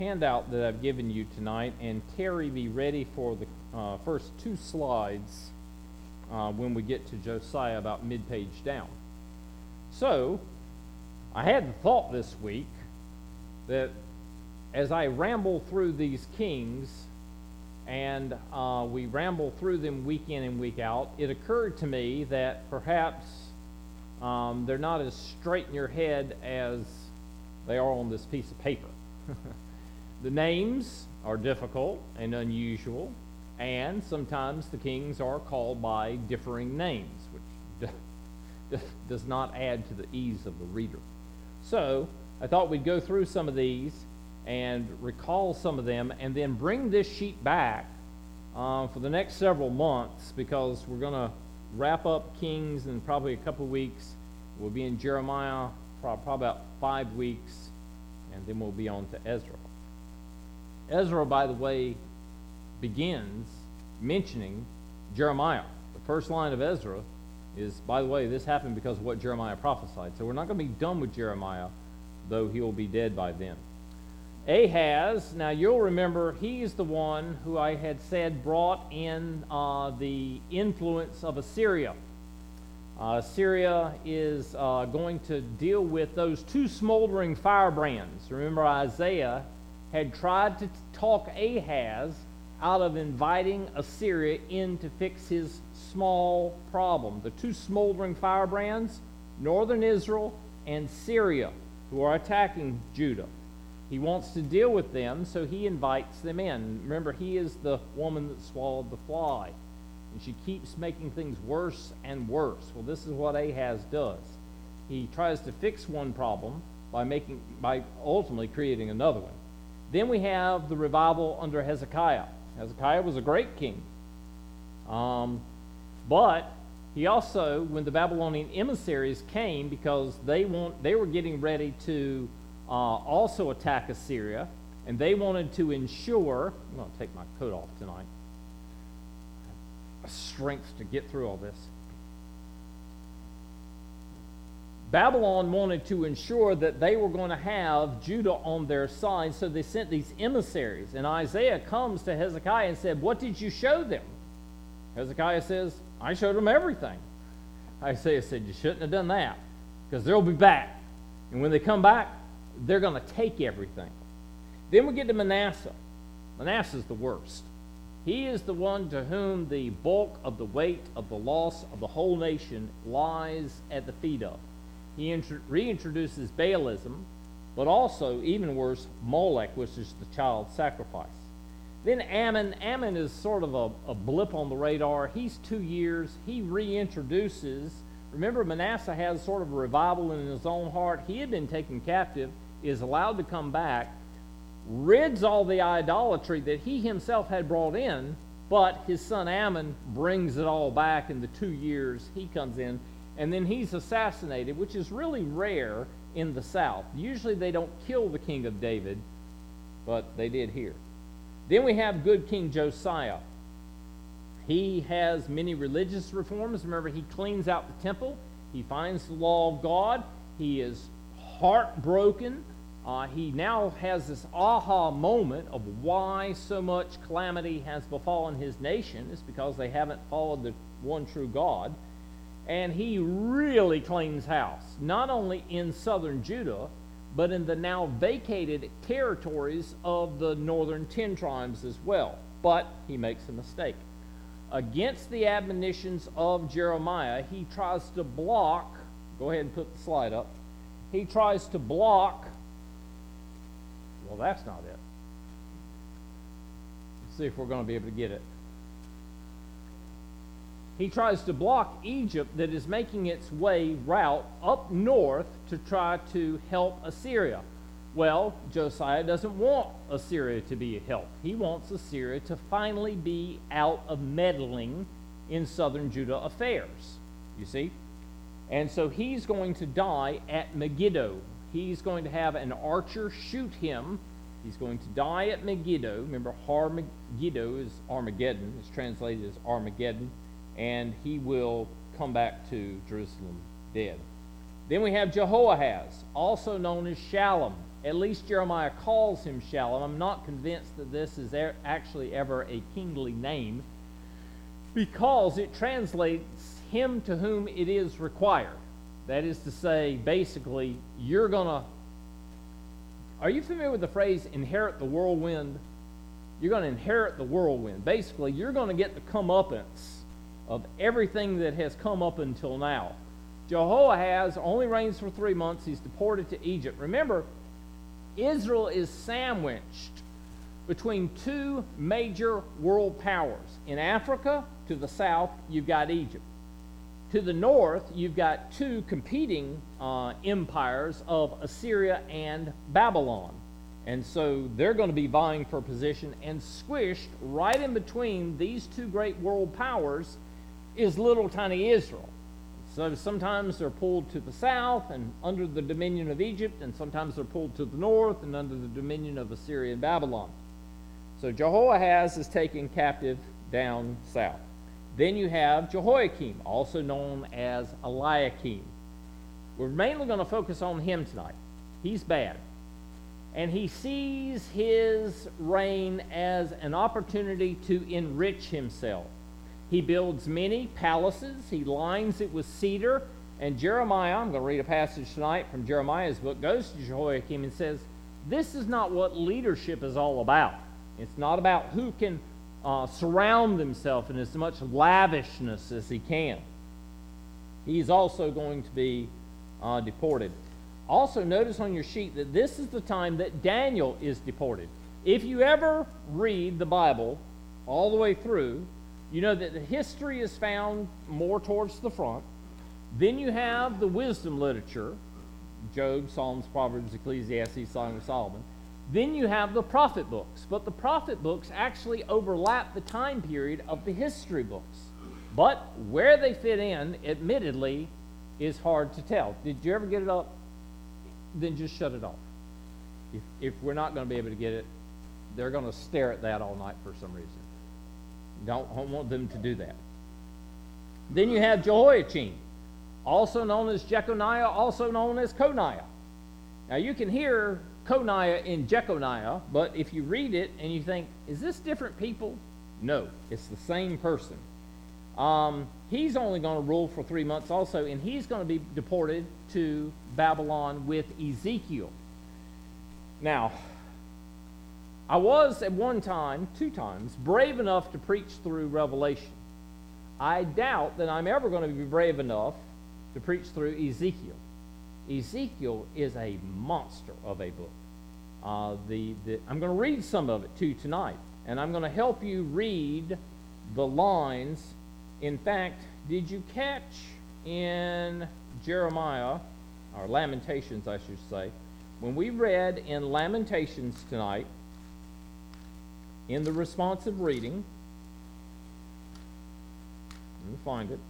handout that I've given you tonight, and Terry, be ready for the first two slides when we get to Josiah, about mid-page down. So, I had the thought this week that as I ramble through these kings, and we ramble through them week in and week out, it occurred to me that perhaps they're not as straight in your head as they are on this piece of paper. The names are difficult and unusual, and sometimes the kings are called by differing names, which does not add to the ease of the reader. So I thought we'd go through some of these and recall some of them, and then bring this sheet back for the next several months, because we're going to wrap up Kings in probably a couple of weeks. We'll be in Jeremiah probably about 5 weeks, and then we'll be on to Ezra. Ezra, by the way, begins mentioning Jeremiah. The first line of Ezra is, by the way, this happened because of what Jeremiah prophesied. So we're not going to be done with Jeremiah, though he will be dead by then. Ahaz, now you'll remember, he's the one who I had said brought in the influence of Assyria. Assyria is going to deal with those two smoldering firebrands. Remember, Isaiah had tried to talk Ahaz out of inviting Assyria in to fix his small problem. The two smoldering firebrands, northern Israel and Syria, who are attacking Judah. He wants to deal with them, so he invites them in. Remember, he is the woman that swallowed the fly, and she keeps making things worse and worse. Well, this is what Ahaz does. He tries to fix one problem by ultimately creating another one. Then we have the revival under Hezekiah. Hezekiah was a great king. But he also, when the Babylonian emissaries came, because they were getting ready to also attack Assyria, and they wanted to ensure, I'm going to take my coat off tonight, I have strength to get through all this. Babylon wanted to ensure that they were going to have Judah on their side, so they sent these emissaries. And Isaiah comes to Hezekiah and said, "What did you show them?" Hezekiah says, "I showed them everything." Isaiah said, "You shouldn't have done that, because they'll be back. And when they come back, they're going to take everything." Then we get to Manasseh. Manasseh's the worst. He is the one to whom the bulk of the weight of the loss of the whole nation lies at the feet of. He reintroduces Baalism, but also, even worse, Molech, which is the child sacrifice. Then Ammon. Ammon is sort of a blip on the radar. He's 2 years. He reintroduces. Remember, Manasseh has sort of a revival in his own heart. He had been taken captive, is allowed to come back, rids all the idolatry that he himself had brought in, but his son Ammon brings it all back in the 2 years he comes in. And then he's assassinated, which is really rare in the South. Usually they don't kill the king of David, but they did here. Then we have good King Josiah. He has many religious reforms. Remember, he cleans out the temple. He finds the law of God. He is heartbroken. He now has this aha moment of why so much calamity has befallen his nation. It's because they haven't followed the one true God. And he really cleans house, not only in southern Judah, but in the now vacated territories of the northern 10 tribes as well. But he makes a mistake. Against the admonitions of Jeremiah, he tries to block, go ahead and put the slide up, he tries to block, well, that's not it. Let's see if we're going to be able to get it. He tries to block Egypt, that is making its route up north to try to help Assyria. Well, Josiah doesn't want Assyria to be a help. He wants Assyria to finally be out of meddling in southern Judah affairs, you see? And so he's going to die at Megiddo. He's going to have an archer shoot him. He's going to die at Megiddo. Remember, Megiddo is Armageddon. It's translated as Armageddon. And he will come back to Jerusalem dead. Then we have Jehoahaz, also known as Shallum. At least Jeremiah calls him Shallum. I'm not convinced that this is actually ever a kingly name, because it translates him to whom it is required. That is to say, basically, are you familiar with the phrase inherit the whirlwind? You're going to inherit the whirlwind. Basically, you're going to get the comeuppance of everything that has come up until now. Jehoahaz only reigns for 3 months. He's deported to Egypt. Remember, Israel is sandwiched between two major world powers. In Africa, to the south, you've got Egypt. To the north, you've got two competing empires of Assyria and Babylon. And so they're going to be vying for position, and squished right in between these two great world powers is little tiny Israel. So sometimes they're pulled to the south and under the dominion of Egypt, and sometimes they're pulled to the north and under the dominion of Assyria and Babylon. So Jehoahaz is taken captive down south. Then you have Jehoiakim, also known as Eliakim. We're mainly going to focus on him tonight. He's bad. And he sees his reign as an opportunity to enrich himself. He builds many palaces. He lines it with cedar. And Jeremiah, I'm going to read a passage tonight from Jeremiah's book, goes to Jehoiakim and says, this is not what leadership is all about. It's not about who can surround himself in as much lavishness as he can. He's also going to be deported. Also, notice on your sheet that this is the time that Daniel is deported. If you ever read the Bible all the way through, you know that the history is found more towards the front. Then you have the wisdom literature, Job, Psalms, Proverbs, Ecclesiastes, Song of Solomon. Then you have the prophet books. But the prophet books actually overlap the time period of the history books. But where they fit in, admittedly, is hard to tell. Did you ever get it up? Then just shut it off. If we're not going to be able to get it, they're going to stare at that all night for some reason. Don't want them to do that. Then you have Jehoiachin, also known as Jeconiah, also known as Coniah. Now you can hear Coniah in Jeconiah, but if you read it and you think, is this different people? No, it's the same person. He's only going to rule for 3 months also, and he's going to be deported to Babylon with Ezekiel. Now, I was at one time, 2 times, brave enough to preach through Revelation. I doubt that I'm ever going to be brave enough to preach through Ezekiel. Ezekiel is a monster of a book. I'm going to read some of it to you tonight, and I'm going to help you read the lines. In fact, did you catch in Jeremiah, or Lamentations I should say, when we read in Lamentations tonight, in the responsive reading, let me find it,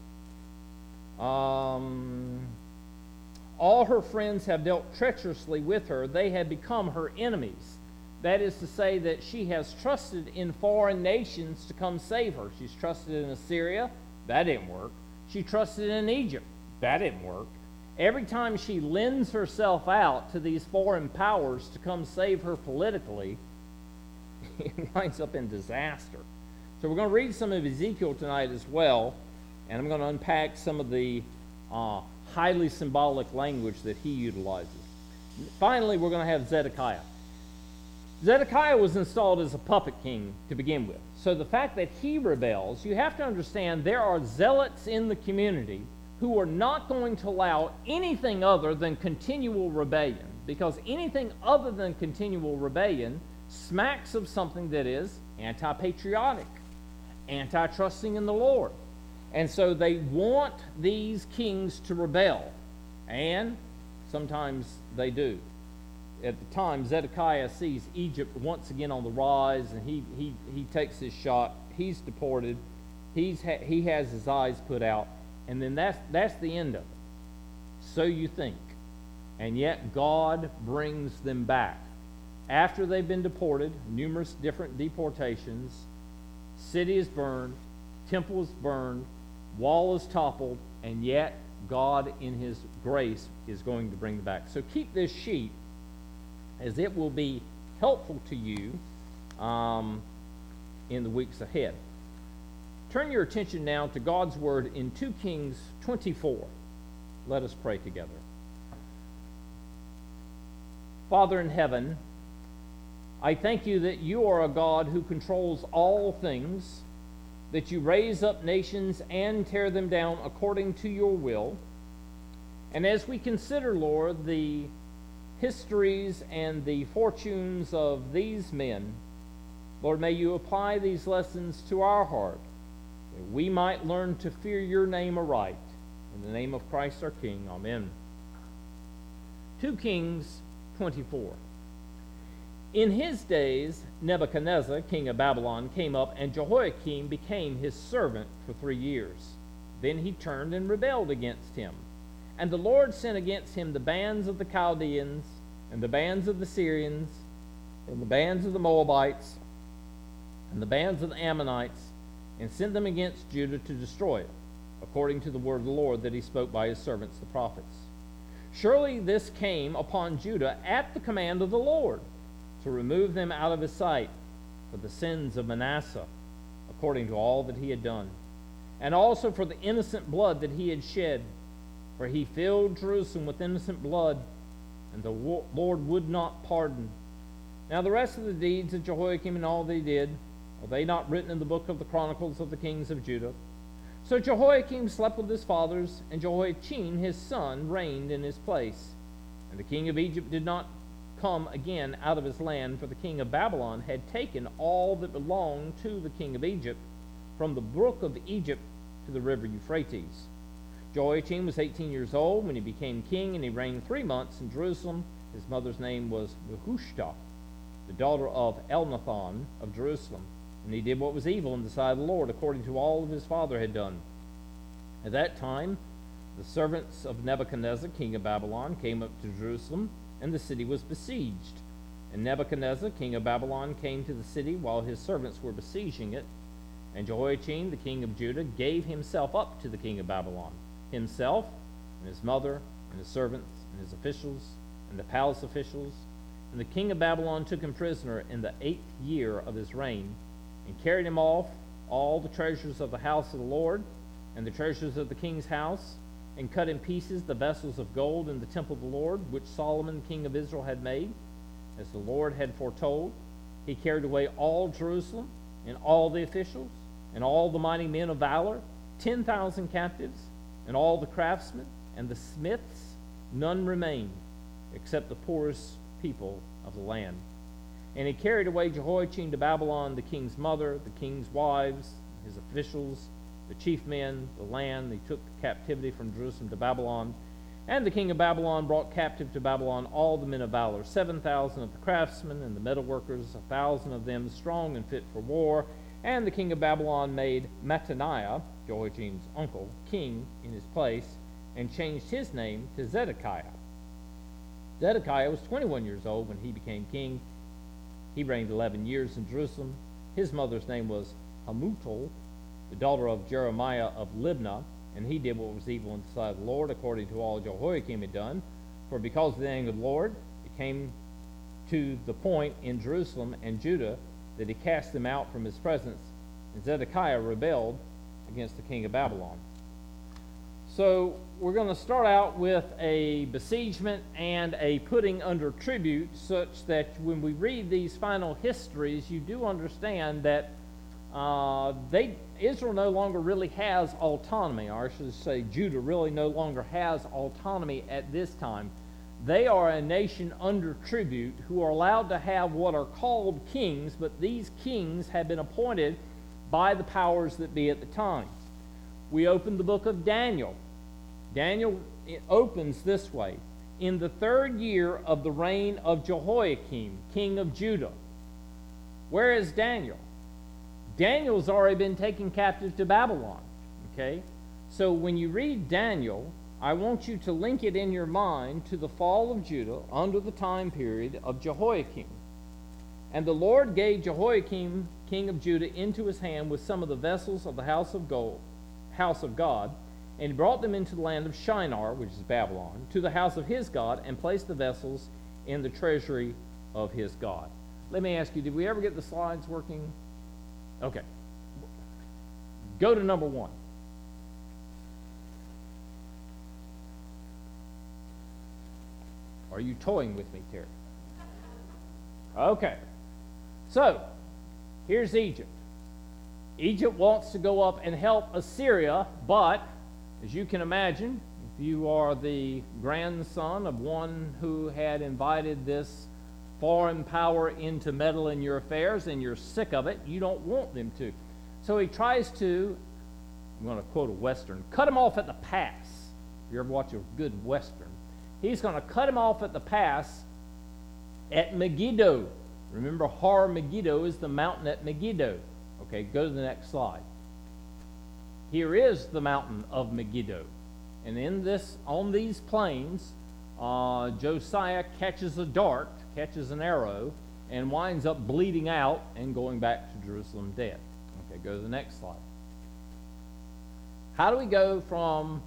all her friends have dealt treacherously with her. They have become her enemies. That is to say that she has trusted in foreign nations to come save her. She's trusted in Assyria. That didn't work. She trusted in Egypt. That didn't work. Every time she lends herself out to these foreign powers to come save her politically, it winds up in disaster. So we're going to read some of Ezekiel tonight as well, and I'm going to unpack some of the highly symbolic language that he utilizes. Finally, we're going to have Zedekiah. Zedekiah was installed as a puppet king to begin with. So the fact that he rebels, you have to understand there are zealots in the community who are not going to allow anything other than continual rebellion, because anything other than continual rebellion smacks of something that is anti-patriotic, anti-trusting in the Lord. And so they want these kings to rebel, and sometimes they do. At the time, Zedekiah sees Egypt once again on the rise, and he takes his shot. He's deported. He has his eyes put out, and then that's the end of it. So you think. And yet God brings them back. After they've been deported, numerous different deportations, city is burned, temple is burned, wall is toppled, and yet God in his grace is going to bring back. So keep this sheet, as it will be helpful to you in the weeks ahead. Turn your attention now to God's word in 2 Kings 24. Let us pray together. Father in heaven, I thank you that you are a God who controls all things, that you raise up nations and tear them down according to your will. And as we consider, Lord, the histories and the fortunes of these men, Lord, may you apply these lessons to our heart, that we might learn to fear your name aright. In the name of Christ our King, amen. 2 Kings 24. In his days, Nebuchadnezzar, king of Babylon, came up, and Jehoiakim became his servant for 3 years. Then he turned and rebelled against him. And the Lord sent against him the bands of the Chaldeans, and the bands of the Syrians, and the bands of the Moabites, and the bands of the Ammonites, and sent them against Judah to destroy it, according to the word of the Lord that he spoke by his servants the prophets. Surely this came upon Judah at the command of the Lord, to remove them out of his sight for the sins of Manasseh, according to all that he had done, and also for the innocent blood that he had shed, for he filled Jerusalem with innocent blood, and the Lord would not pardon. Now the rest of the deeds of Jehoiakim and all that he did, are they not written in the book of the Chronicles of the kings of Judah? So Jehoiakim slept with his fathers, and Jehoiachin his son reigned in his place. And the king of Egypt did not come again out of his land, for the king of Babylon had taken all that belonged to the king of Egypt, from the brook of Egypt to the river Euphrates. Jehoiachin was 18 years old when he became king, and he reigned 3 months in Jerusalem. His mother's name was Nehushta, the daughter of Elnathan of Jerusalem. And he did what was evil in the sight of the Lord, according to all that his father had done. At that time, the servants of Nebuchadnezzar, king of Babylon, came up to Jerusalem, and the city was besieged. And Nebuchadnezzar, king of Babylon, came to the city while his servants were besieging it. And Jehoiachin, the king of Judah, gave himself up to the king of Babylon, himself and his mother and his servants and his officials and the palace officials. And the king of Babylon took him prisoner in the 8th year of his reign, and carried him off all the treasures of the house of the Lord, and the treasures of the king's house, and cut in pieces the vessels of gold in the temple of the Lord, which Solomon king of Israel had made, as the Lord had foretold. He carried away all Jerusalem, and all the officials, and all the mighty men of valor, 10,000 captives, and all the craftsmen, and the smiths. None remained, except the poorest people of the land. And he carried away Jehoiachin to Babylon, the king's mother, the king's wives, his officials, the chief men, the land. He took captivity from Jerusalem to Babylon. And the king of Babylon brought captive to Babylon all the men of valor, 7,000 of the craftsmen and the metalworkers, 1,000 of them strong and fit for war. And the king of Babylon made Mattaniah, Jehoiachin's uncle, king in his place, and changed his name to Zedekiah. Zedekiah was 21 years old when he became king. He reigned 11 years in Jerusalem. His mother's name was Hamutal, the daughter of Jeremiah of Libnah, and he did what was evil in the sight of the Lord, according to all Jehoiakim had done. For because of the anger of the Lord, it came to the point in Jerusalem and Judah that he cast them out from his presence, and Zedekiah rebelled against the king of Babylon. So we're going to start out with a besiegement and a putting under tribute, such that when we read these final histories, you do understand that Israel no longer really has autonomy, or I should say Judah really no longer has autonomy at this time. They are a nation under tribute who are allowed to have what are called kings, but these kings have been appointed by the powers that be at the time. We open the book of Daniel. Daniel opens this way. In the 3rd year of the reign of Jehoiakim, king of Judah. Where is Daniel? Daniel's already been taken captive to Babylon. Okay? So when you read Daniel, I want you to link it in your mind to the fall of Judah under the time period of Jehoiakim. And the Lord gave Jehoiakim, king of Judah, into his hand with some of the vessels of the house of God, And he brought them into the land of Shinar, which is Babylon, to the house of his God, and placed the vessels in the treasury of his God. Let me ask you, did we ever get the slides working? Okay. Go to number 1. Are you toying with me, Terry? Okay. So, here's Egypt. Egypt wants to go up and help Assyria, but, as you can imagine, if you are the grandson of one who had invited this foreign power in to meddle in your affairs and you're sick of it, you don't want them to. So he tries to, I'm going to quote a Western, cut him off at the pass. If you ever watch a good Western, he's going to cut him off at the pass at Megiddo. Remember, Har Megiddo is the mountain at Megiddo. Okay, go to the next slide. Here is the mountain of Megiddo. And on these plains, Josiah catches a dart, catches an arrow, and winds up bleeding out and going back to Jerusalem dead. Okay, go to the next slide. How do we go from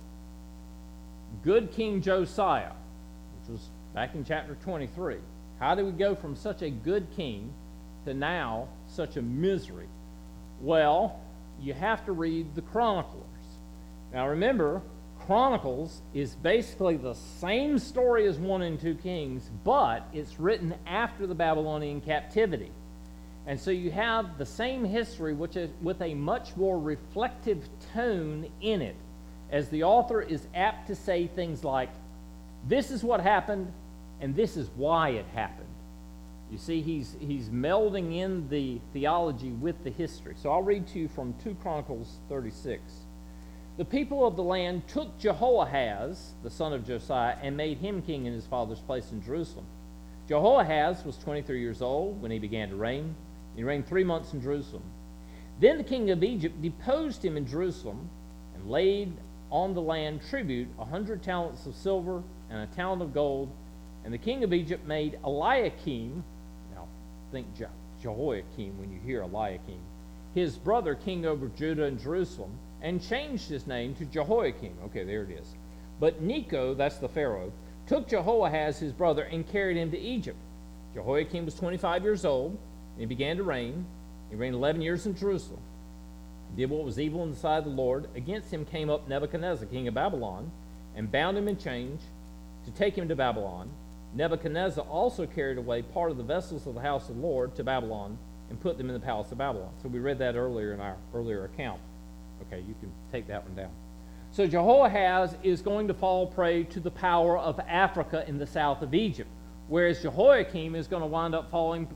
good King Josiah, which was back in chapter 23, how do we go from such a good king to now such a misery? Well, you have to read the Chroniclers. Now remember, Chronicles is basically the same story as 1 and 2 Kings, but it's written after the Babylonian captivity. And so you have the same history, which is with a much more reflective tone in it, as the author is apt to say things like, this is what happened, and this is why it happened. You see, he's melding in the theology with the history. So I'll read to you from 2 Chronicles 36. The people of the land took Jehoahaz, the son of Josiah, and made him king in his father's place in Jerusalem. Jehoahaz was 23 years old when he began to reign. He reigned 3 months in Jerusalem. Then the king of Egypt deposed him in Jerusalem and laid on the land tribute 100 talents of silver and a talent of gold. And the king of Egypt made Eliakim, now think Jehoiakim when you hear Eliakim, his brother king over Judah and Jerusalem, and changed his name to Jehoiakim. Okay, there it is. But Necho, that's the Pharaoh, took Jehoahaz his brother and carried him to Egypt. Jehoiakim was 25 years old, and he began to reign. He reigned 11 years in Jerusalem. He did what was evil in the sight of the Lord. Against him came up Nebuchadnezzar, king of Babylon, and bound him in chains to take him to Babylon. Nebuchadnezzar also carried away part of the vessels of the house of the Lord to Babylon and put them in the palace of Babylon. So we read that earlier in our earlier account. Okay, you can take that one down. So Jehoahaz is going to fall prey to the power of Africa in the south of Egypt, whereas Jehoiakim is going to wind up falling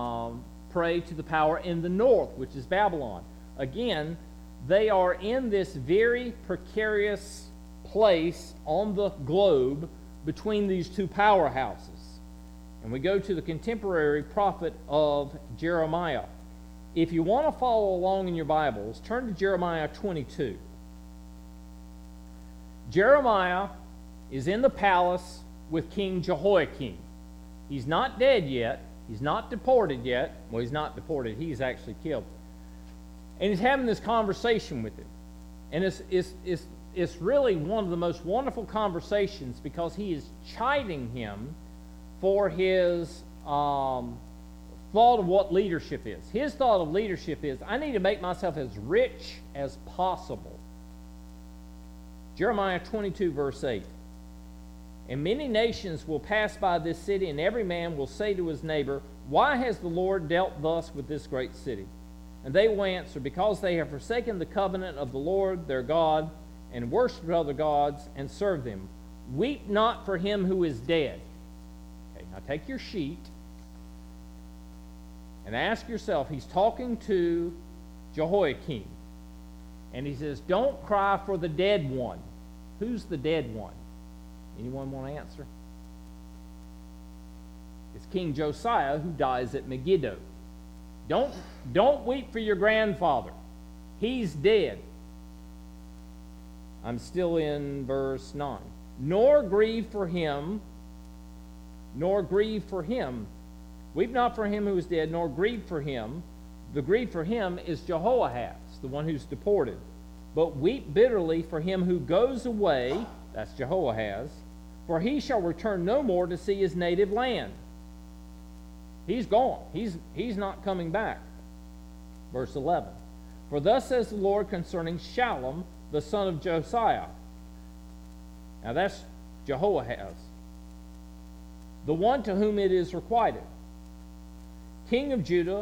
prey to the power in the north, which is Babylon. Again, they are in this very precarious place on the globe between these two powerhouses. And we go to the contemporary prophet of Jeremiah. If you want to follow along in your Bibles, turn to Jeremiah 22. Jeremiah is in the palace with King Jehoiakim. He's not dead yet. He's not deported yet. Well, he's not deported. He's actually killed. And he's having this conversation with him. And it's really one of the most wonderful conversations because he is chiding him for his thought of what leadership is. His thought of leadership is, I need to make myself as rich as possible. Jeremiah 22, verse 8. And many nations will pass by this city, and every man will say to his neighbor, why has the Lord dealt thus with this great city? And they will answer, because they have forsaken the covenant of the Lord their God, and worshipped other gods, and served them. Weep not for him who is dead. Okay, now take your sheet and ask yourself, he's talking to Jehoiakim. And he says, don't cry for the dead one. Who's the dead one? Anyone want to answer? It's King Josiah, who dies at Megiddo. Don't weep for your grandfather. He's dead. I'm still in verse 9. Nor grieve for him. Weep not for him who is dead, nor grieve for him. The grief for him is Jehoahaz, the one who's deported. but weep bitterly for him who goes away, that's Jehoahaz, for he shall return no more to see his native land. He's gone. He's not coming back. Verse 11. For thus says the Lord concerning Shallum, the son of Josiah. Now that's Jehoahaz, the one to whom it is requited, king of Judah,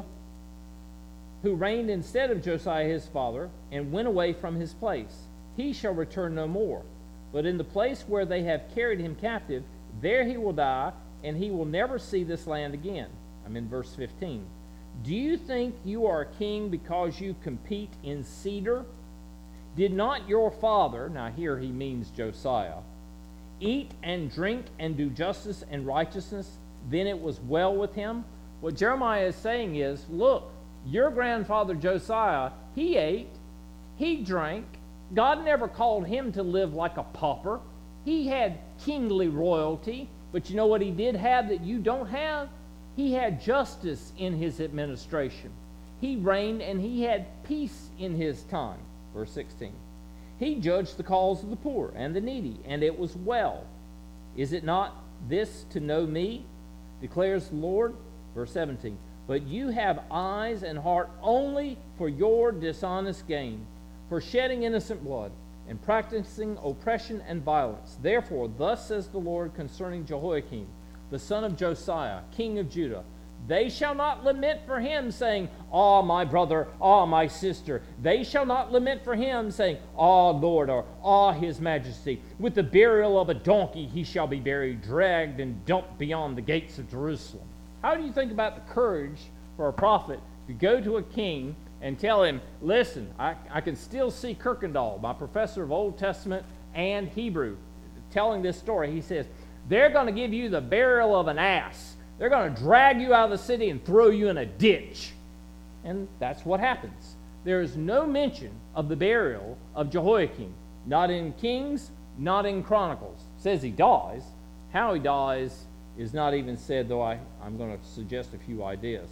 who reigned instead of Josiah his father, and went away from his place. He shall return no more. But in the place where they have carried him captive, there he will die, and he will never see this land again. I'm in verse 15. Do you think you are a king because you compete in cedar? Did not your father, now here he means Josiah, eat and drink and do justice and righteousness? Then it was well with him. What Jeremiah is saying is, look, your grandfather Josiah, he ate, he drank. God never called him to live like a pauper. He had kingly royalty, but you know what he did have that you don't have? He had justice in his administration. He reigned and he had peace in his time. Verse 16. He judged the cause of the poor and the needy, and it was well. Is it not this to know me, declares the Lord? Verse 17. But you have eyes and heart only for your dishonest gain, for shedding innocent blood, and practicing oppression and violence. Therefore, thus says the Lord concerning Jehoiakim, the son of Josiah, king of Judah, they shall not lament for him, saying, Ah, my brother, ah, my sister. They shall not lament for him, saying, Ah, Lord, or Ah, his majesty. With the burial of a donkey he shall be buried, dragged and dumped beyond the gates of Jerusalem. How do you think about the courage for a prophet to go to a king and tell him, listen, I can still see Kirkendall, my professor of Old Testament and Hebrew, telling this story. He says, they're going to give you the burial of an ass. They're going to drag you out of the city and throw you in a ditch. And that's what happens. There is no mention of the burial of Jehoiakim, not in Kings, not in Chronicles. It says he dies. How he dies is not even said, though I'm going to suggest a few ideas.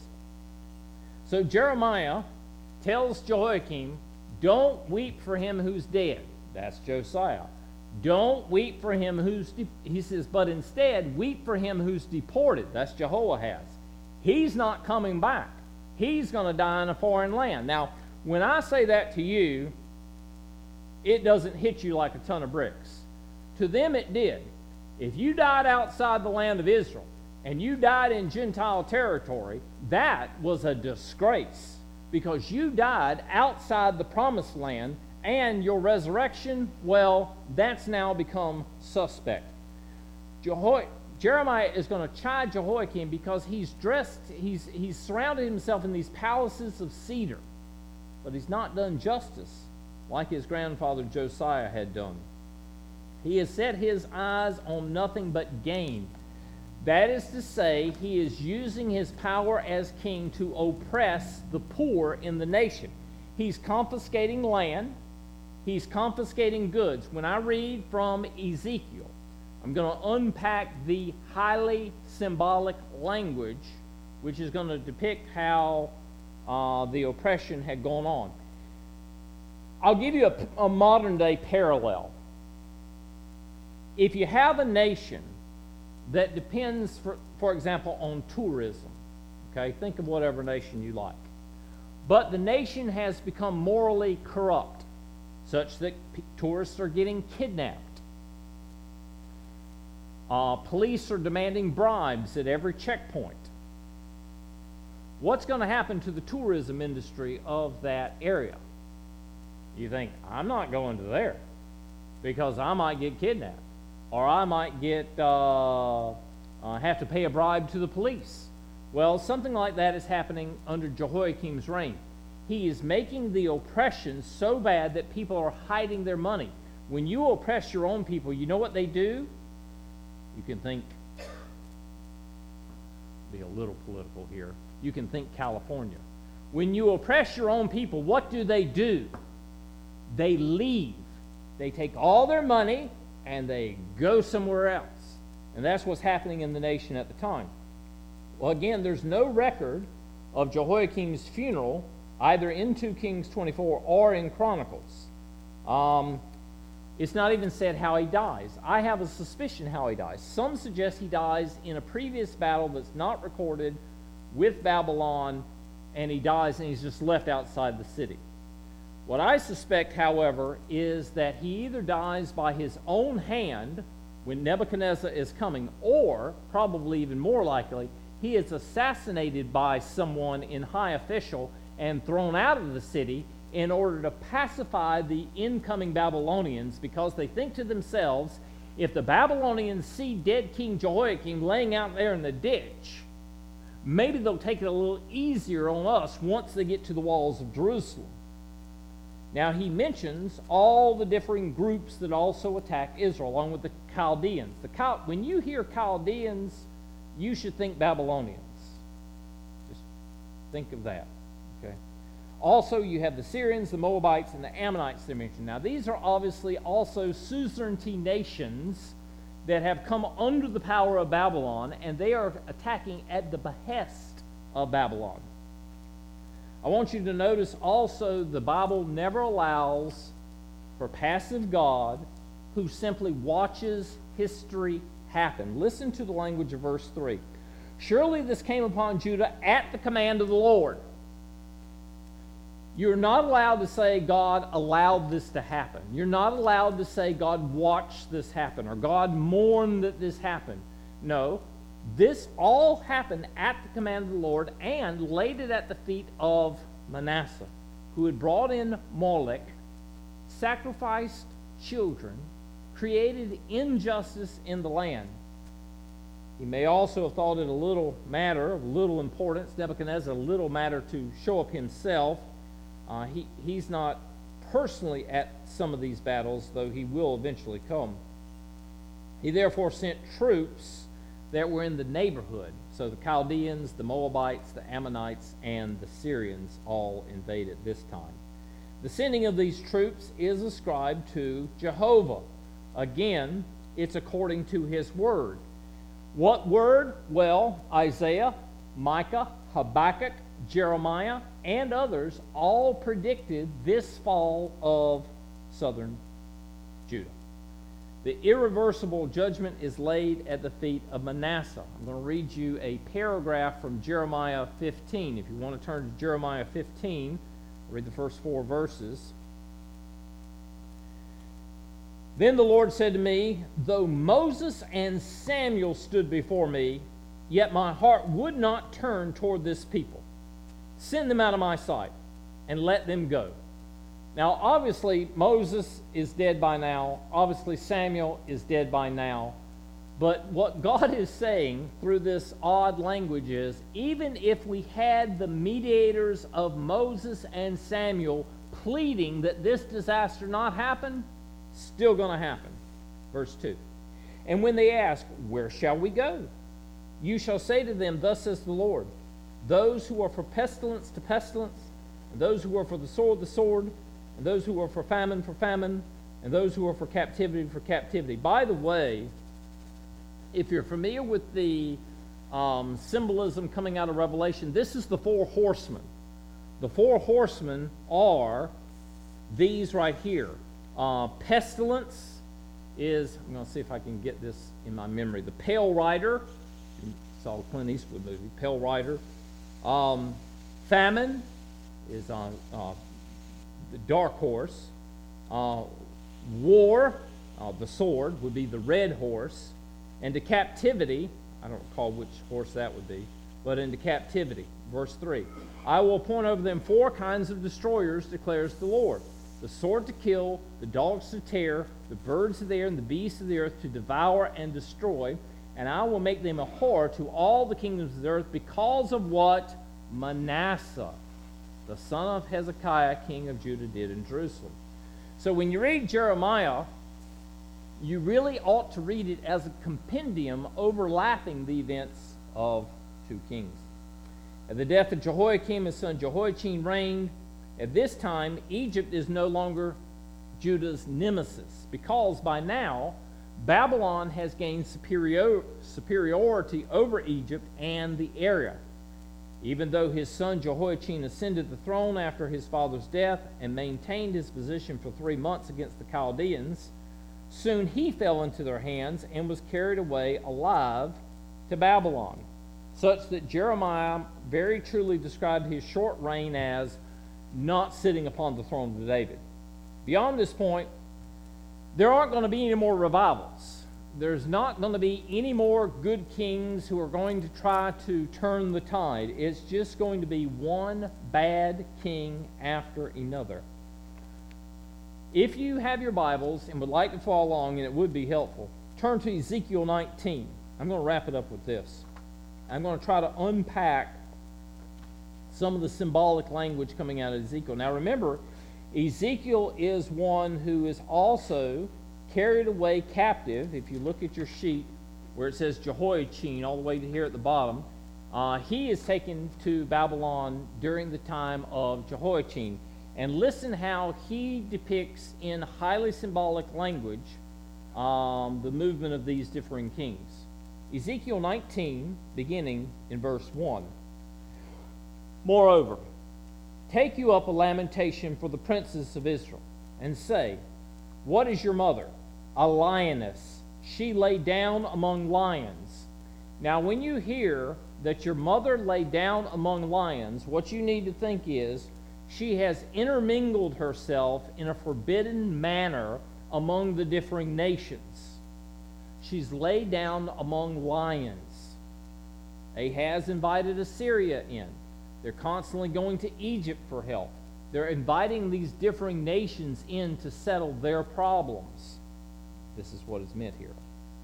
So Jeremiah tells Jehoiakim, don't weep for him who's dead. That's Josiah. Don't weep for him he says, but instead weep for him who's deported. That's Jehoahaz. He's not coming back. He's going to die in a foreign land. Now, when I say that to you, it doesn't hit you like a ton of bricks. To them it did. If you died outside the land of Israel and you died in Gentile territory, that was a disgrace because you died outside the promised land. And your resurrection, well, that's now become suspect. Jeremiah is going to chide Jehoiakim because he's surrounded himself in these palaces of cedar. But he's not done justice like his grandfather Josiah had done. He has set his eyes on nothing but gain. That is to say, he is using his power as king to oppress the poor in the nation. He's confiscating land. He's confiscating goods. When I read from Ezekiel, I'm going to unpack the highly symbolic language, which is going to depict how the oppression had gone on. I'll give you a modern-day parallel. If you have a nation that depends, for example, on tourism, okay, think of whatever nation you like, but the nation has become morally corrupt, such that tourists are getting kidnapped. Police are demanding bribes at every checkpoint. What's going to happen to the tourism industry of that area? You think, I'm not going to there because I might get kidnapped, or I might have to pay a bribe to the police. Well, something like that is happening under Jehoiakim's reign. He is making the oppression so bad that people are hiding their money. When you oppress your own people, you know what they do? You can think, be a little political here, you can think California. When you oppress your own people, what do? They leave. They take all their money and they go somewhere else. And that's what's happening in the nation at the time. Well, again, there's no record of Jehoiakim's funeral either in 2 Kings 24 or in Chronicles. It's not even said how he dies. I have a suspicion how he dies. Some suggest he dies in a previous battle that's not recorded with Babylon, and he dies and he's just left outside the city. What I suspect, however, is that he either dies by his own hand when Nebuchadnezzar is coming, or, probably even more likely, he is assassinated by someone in high official and thrown out of the city in order to pacify the incoming Babylonians, because they think to themselves, if the Babylonians see dead King Jehoiakim laying out there in the ditch, maybe they'll take it a little easier on us once they get to the walls of Jerusalem. Now, he mentions all the differing groups that also attack Israel, along with the Chaldeans. When you hear Chaldeans, you should think Babylonians. Just think of that. Okay. Also, you have the Syrians, the Moabites, and the Ammonites they mentioned. Now, these are obviously also suzerainty nations that have come under the power of Babylon, and they are attacking at the behest of Babylon. I want you to notice also the Bible never allows for passive God who simply watches history happen. Listen to the language of verse 3. Surely this came upon Judah at the command of the Lord. You're not allowed to say God allowed this to happen. You're not allowed to say God watched this happen or God mourned that this happened. No, this all happened at the command of the Lord and laid it at the feet of Manasseh, who had brought in Molech, sacrificed children, created injustice in the land. He may also have thought it a little matter, of little importance, Nebuchadnezzar, a little matter to show up himself. He's not personally at some of these battles, though he will eventually come. He therefore sent troops that were in the neighborhood. So the Chaldeans, the Moabites, the Ammonites, and the Syrians all invaded this time. The sending of these troops is ascribed to Jehovah. Again, it's according to his word. What word? Well, Isaiah, Micah, Habakkuk, Jeremiah, and others all predicted this fall of southern Judah. The irreversible judgment is laid at the feet of Manasseh. I'm going to read you a paragraph from Jeremiah 15. If you want to turn to Jeremiah 15, read the first 4 verses. Then the Lord said to me, though Moses and Samuel stood before me, yet my heart would not turn toward this people. Send them out of my sight, and let them go. Now, obviously, Moses is dead by now. Obviously, Samuel is dead by now. But what God is saying through this odd language is, even if we had the mediators of Moses and Samuel pleading that this disaster not happen, still going to happen. Verse 2. And when they ask, where shall we go? You shall say to them, thus says the Lord, those who are for pestilence to pestilence, and those who are for the sword, and those who are for famine, and those who are for captivity. By the way, if you're familiar with the symbolism coming out of Revelation, this is the 4 horsemen. The 4 horsemen are these right here. Pestilence is, I'm going to see if I can get this in my memory, the Pale Rider. You saw the Clint Eastwood movie, Pale Rider. Famine is the dark horse. War, the sword, would be the red horse. And to captivity, I don't recall which horse that would be, but into captivity. Verse 3, I will appoint over them 4 kinds of destroyers, declares the Lord. The sword to kill, the dogs to tear, the birds of the air, and the beasts of the earth to devour and destroy. And I will make them a horror to all the kingdoms of the earth because of what Manasseh, the son of Hezekiah, king of Judah, did in Jerusalem. So when you read Jeremiah, you really ought to read it as a compendium overlapping the events of 2 kings. At the death of Jehoiakim, his son Jehoiachin reigned. At this time, Egypt is no longer Judah's nemesis, because by now, Babylon has gained superiority over Egypt and the area. Even though his son Jehoiachin ascended the throne after his father's death and maintained his position for 3 months against the Chaldeans, soon he fell into their hands and was carried away alive to Babylon, such that Jeremiah very truly described his short reign as not sitting upon the throne of David. Beyond this point, there aren't going to be any more revivals. There's not going to be any more good kings who are going to try to turn the tide. It's just going to be one bad king after another. If you have your Bibles and would like to follow along, and it would be helpful, turn to Ezekiel 19. I'm going to wrap it up with this. I'm going to try to unpack some of the symbolic language coming out of Ezekiel. Now remember, Ezekiel is one who is also carried away captive. If you look at your sheet where it says Jehoiachin all the way to here at the bottom, he is taken to Babylon during the time of Jehoiachin. And listen how he depicts in highly symbolic language the movement of these differing kings. Ezekiel 19, beginning in verse 1. Moreover, take you up a lamentation for the princes of Israel, and say, what is your mother? A lioness. She lay down among lions. Now, when you hear that your mother lay down among lions, what you need to think is she has intermingled herself in a forbidden manner among the differing nations. She's laid down among lions. Ahaz invited Assyria in. They're constantly going to Egypt for help. They're inviting these differing nations in to settle their problems. This is what is meant here.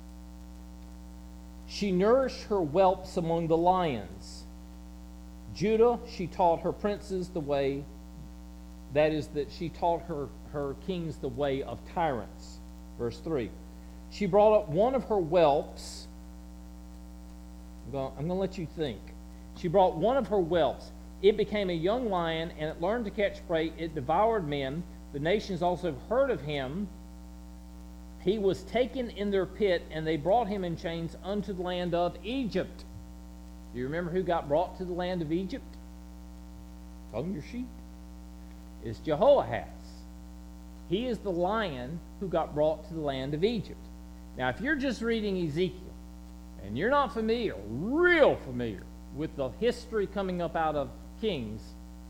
She nourished her whelps among the lions. Judah, she taught her princes the way, that is, that she taught her kings the way of tyrants. Verse 3. She brought up one of her whelps. I'm going to let you think. She brought one of her whelps. It became a young lion, and it learned to catch prey. It devoured men. The nations also heard of him. He was taken in their pit, and they brought him in chains unto the land of Egypt. Do you remember who got brought to the land of Egypt? On your sheet. It's Jehoahaz. He is the lion who got brought to the land of Egypt. Now, if you're just reading Ezekiel, and you're not familiar, real familiar, with the history coming up out of Kings,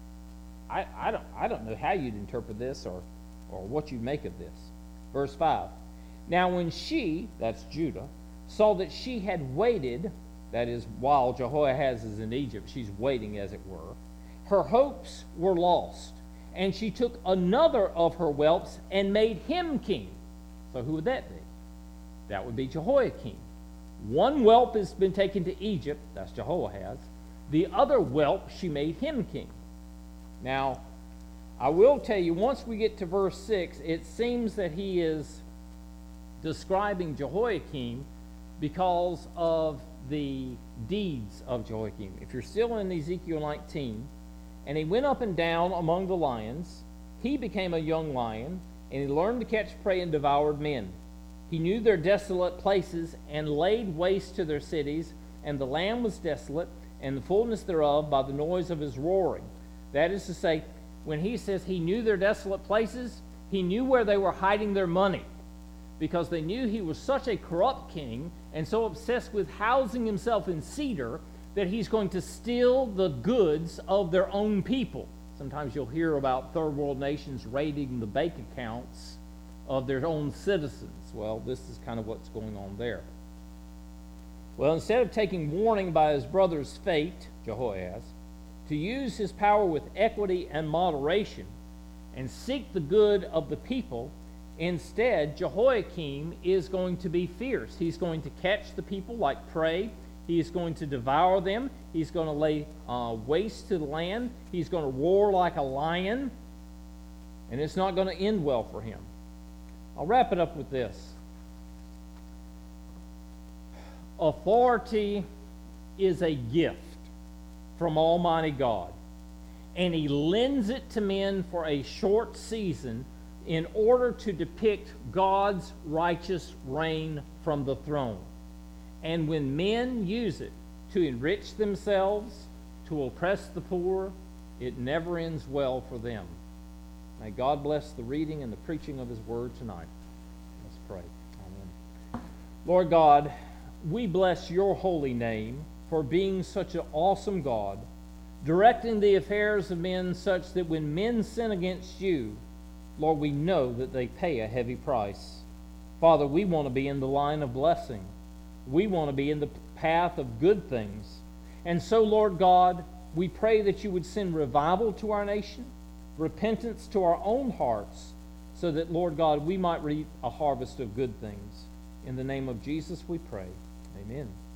I don't know how you'd interpret this or what you make of this. Verse 5. Now when she, that's Judah, saw that she had waited, that is, while Jehoahaz is in Egypt, she's waiting as it were, her hopes were lost, and she took another of her whelps and made him king. So who would that be? That would be Jehoiakim. One whelp has been taken to Egypt, that's Jehoahaz. The other whelp, she made him king. Now, I will tell you, once we get to verse 6, it seems that he is describing Jehoiakim because of the deeds of Jehoiakim. If you're still in Ezekiel 19, and he went up and down among the lions, he became a young lion, and he learned to catch prey and devoured men. He knew their desolate places and laid waste to their cities, and the land was desolate, and the fullness thereof by the noise of his roaring. That is to say, when he says he knew their desolate places, he knew where they were hiding their money, because they knew he was such a corrupt king and so obsessed with housing himself in cedar that he's going to steal the goods of their own people. Sometimes you'll hear about third world nations raiding the bank accounts of their own citizens. Well, this is kind of what's going on there. Well, instead of taking warning by his brother's fate, Jehoahaz, to use his power with equity and moderation and seek the good of the people, instead, Jehoiakim is going to be fierce. He's going to catch the people like prey. He's going to devour them. He's going to lay waste to the land. He's going to roar like a lion. And it's not going to end well for him. I'll wrap it up with this. Authority is a gift from Almighty God, and he lends it to men for a short season in order to depict God's righteous reign from the throne. And when men use it to enrich themselves, to oppress the poor, it never ends well for them. May God bless the reading and the preaching of his word tonight. Let's pray. Amen. Lord God, we bless your holy name for being such an awesome God, directing the affairs of men such that when men sin against you, Lord, we know that they pay a heavy price. Father, we want to be in the line of blessing. We want to be in the path of good things. And so, Lord God, we pray that you would send revival to our nation, repentance to our own hearts, so that, Lord God, we might reap a harvest of good things. In the name of Jesus we pray. Amen.